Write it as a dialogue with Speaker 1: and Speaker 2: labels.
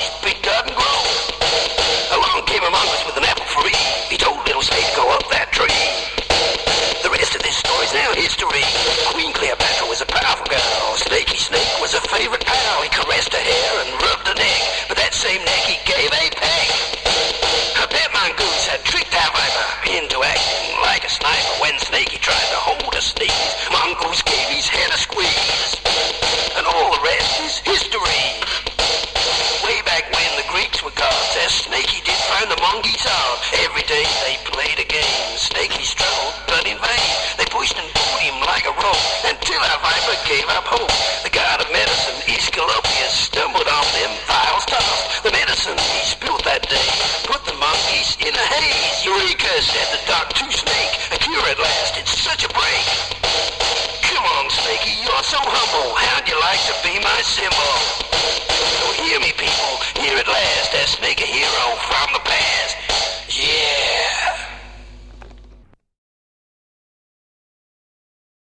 Speaker 1: monkey's big garden grow. Along came a mongoose with an apple free. He told little snake to go up that tree. The rest of this story's now history. Queen Cleopatra was a powerful girl. Snaky Snake was a favorite pal. He caressed her hair and rubbed her neck, but that same neck he gave a peck. Her pet mongoose had tricked our viper into acting like a sniper. When Snaky tried to hold a sneeze, mongoose gave his head a squeeze. And all the rest is history. Way back when the Greeks were gods, as Snaky did find the monkeys out. Every day they played a game. Snaky struggled, but in vain. They pushed and pulled him like a rope until our viper gave up hope. The god of medicine, Aesculapius, stumbled on them vials tossed. The medicine he spilled that day put the monkeys in a haze. Eureka, said the doctor to Snake. A cure at last, it's such a break. Come on, Snaky, you're so humble. How'd you like to be my symbol? So hear me, people, here at last, as Snake a hero from the past.